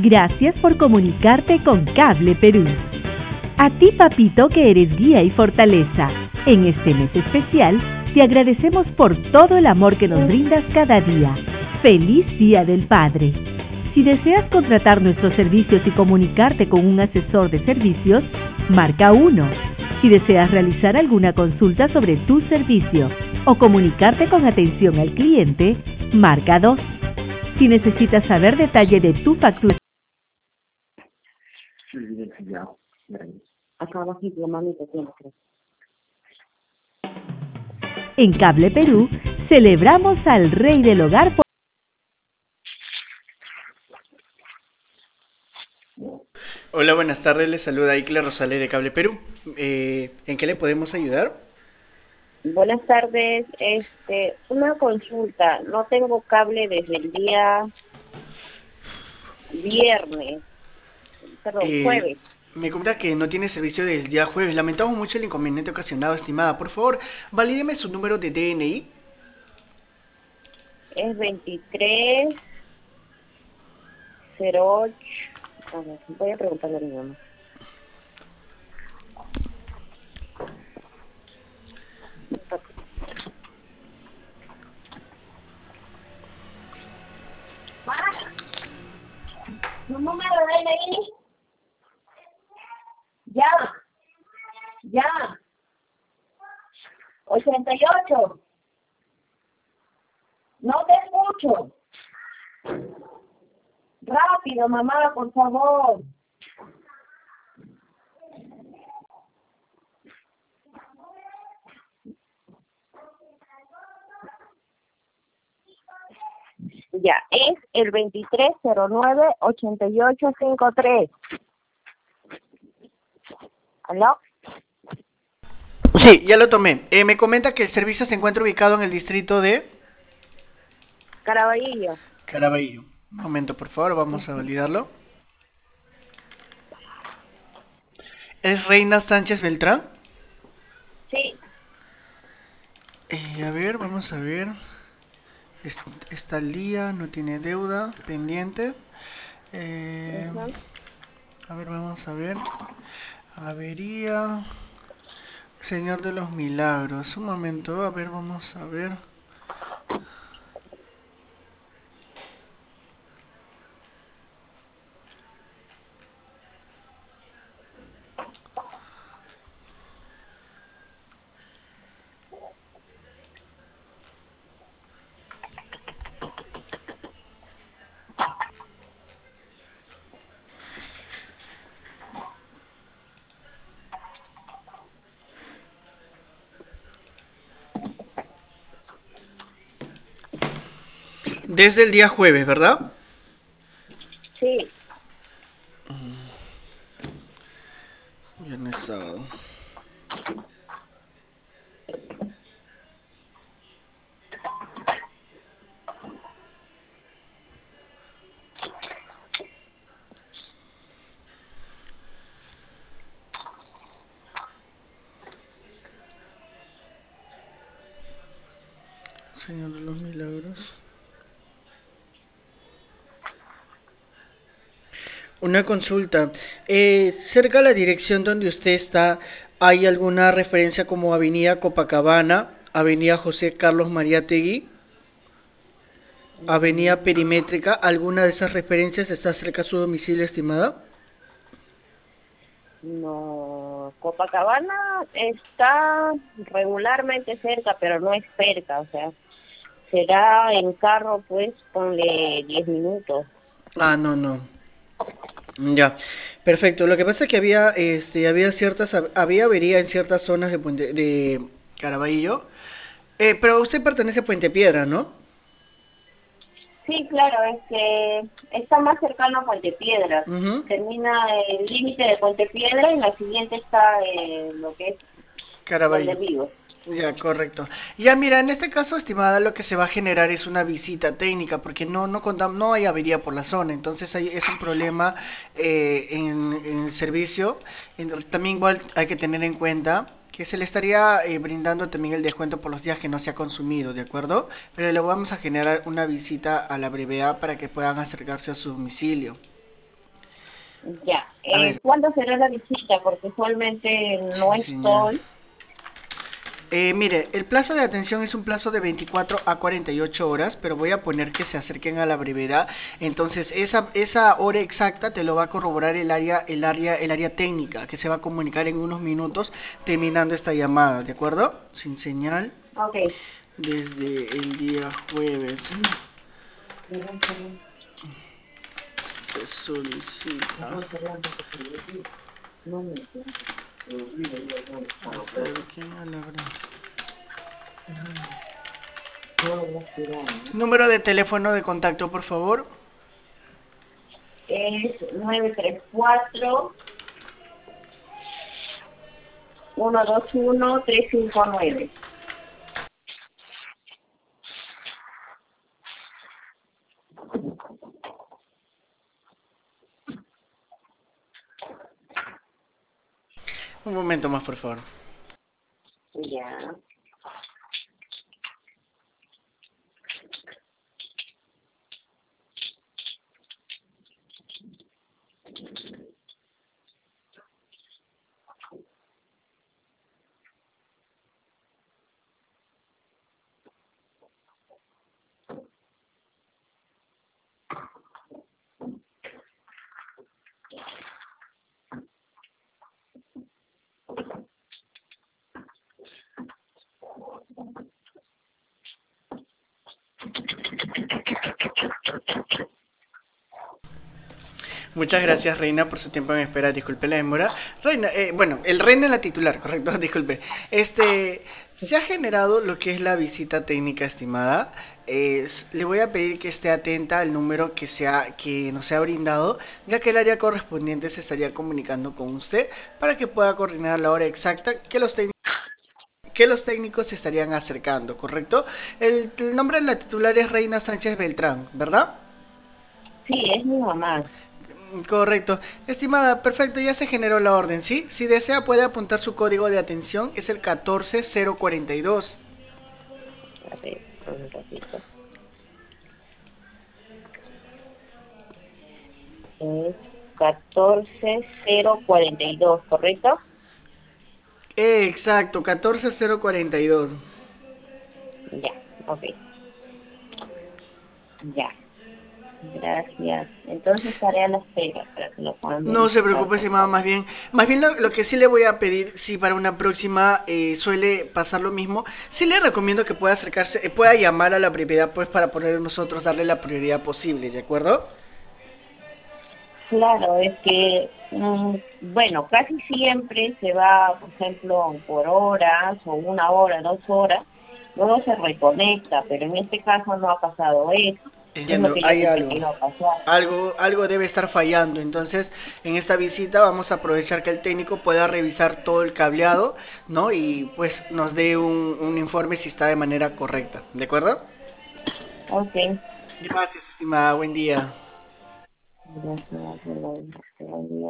Gracias por comunicarte con Cable Perú. A ti, papito, que eres guía y fortaleza. En este mes especial, te agradecemos por todo el amor que nos brindas cada día. ¡Feliz Día del Padre! Si deseas contratar nuestros servicios y comunicarte con un asesor de servicios, marca 1. Si deseas realizar alguna consulta sobre tu servicio o comunicarte con atención al cliente, marca 2. Si necesitas saber detalle de tu factura, en Cable Perú, celebramos al Rey del Hogar. Hola, buenas tardes, les saluda Icle Rosales de Cable Perú. ¿En qué le podemos ayudar? Buenas tardes, una consulta. No tengo cable desde el día viernes, perdón, Eh, jueves. Me comenta que no tiene servicio desde el día jueves. Lamentamos mucho el inconveniente ocasionado, estimada. Por favor, valídeme su número de DNI. Es 2308. A ver, voy a preguntarle a mi mamá. ¿Tu número de DNI? Ya. 88. No te escucho. Rápido, mamá, por favor. Ya, es el 2309-8853. ¿Aló? Sí, ya lo tomé. Me comenta que el servicio se encuentra ubicado en el distrito de Caraballo. Caraballo. Un momento, por favor, vamos a validarlo. ¿Es Reina Sánchez Beltrán? Sí. A ver, vamos a ver. Está al día, no tiene deuda pendiente. Eh, Ujú. a ver, vamos a ver. Avería. Señor de los Milagros. Un momento, a ver, vamos a ver. Desde el día jueves, ¿verdad? Sí. Viernes, sábado. Señor de los Milagros. Una consulta. Cerca de la dirección donde usted está, ¿hay alguna referencia como Avenida Copacabana, Avenida José Carlos Mariátegui, Avenida Perimétrica? ¿Alguna de esas referencias está cerca a su domicilio, estimada? No, Copacabana está regularmente cerca, pero no es cerca, o sea, será en carro, pues, ponle 10 minutos. Ah, no, no. Ya, perfecto. Lo que pasa es que había avería en ciertas zonas de Caraballo. Pero usted pertenece a Puente Piedra, ¿no? Sí, claro, es que está más cercano a Puente Piedra. Ujú. Termina el límite de Puente Piedra y la siguiente está lo que es donde Caraballo. vivo. Ya, correcto. Ya, mira, en este caso, estimada, lo que se va a generar es una visita técnica, porque no hay avería por la zona, entonces es un problema en el servicio. También igual hay que tener en cuenta que se le estaría brindando también el descuento por los días que no se ha consumido, ¿de acuerdo? Pero le vamos a generar una visita a la brevedad para que puedan acercarse a su domicilio. Ya. A ver, ¿Cuándo será la visita? Porque usualmente no sí, señor. estoy. Mire, el plazo de atención es un plazo de 24 a 48 horas, pero voy a poner que se acerquen a la brevedad. Entonces, esa hora exacta te lo va a corroborar el área técnica, que se va a comunicar en unos minutos terminando esta llamada, ¿de acuerdo? Sin señal Ok. desde el día jueves. Se solicita. Acerquen a la brevedad. Número de teléfono de contacto, por favor. Es 934-121-359. Un momento más, por favor. Ya. Muchas gracias, Reina, por su tiempo en espera. Disculpe la demora. Reina, bueno, el Reina es la titular, correcto, disculpe. Se ha generado lo que es la visita técnica estimada. Le voy a pedir que esté atenta al número que nos se ha brindado, ya que el área correspondiente se estaría comunicando con usted para que pueda coordinar la hora exacta que los técnicos se estarían acercando, ¿correcto? El nombre de la titular es Reina Sánchez Beltrán, ¿verdad? Sí, es mi mamá. Correcto. Estimada, perfecto, ya se generó la orden, ¿sí? Si desea puede apuntar su código de atención, es el 14042. A ver, un ratito. Es 14042, ¿correcto? Exacto, 14042. Ya, ok. Ya. Gracias. Entonces estaré a la espera para que lo puedan No se verificar, preocupe, por estimada, favor. más bien lo que sí le voy a pedir, si para una próxima suele pasar lo mismo, sí le recomiendo que pueda acercarse, pueda llamar a la propiedad, pues para poder nosotros darle la prioridad posible, ¿de acuerdo? Claro, es que, bueno, casi siempre se va, por ejemplo, por horas o 1 hora, 2 horas, luego se reconecta, pero en este caso no ha pasado eso. Es lo Entiendo, que yo hay pensé que iba a pasar. algo debe estar fallando. Entonces, en esta visita vamos a aprovechar que el técnico pueda revisar todo el cableado, ¿no? Y pues nos dé un informe si está de manera correcta. ¿De acuerdo? Ok, Gracias, estimada. Buen día. gracias.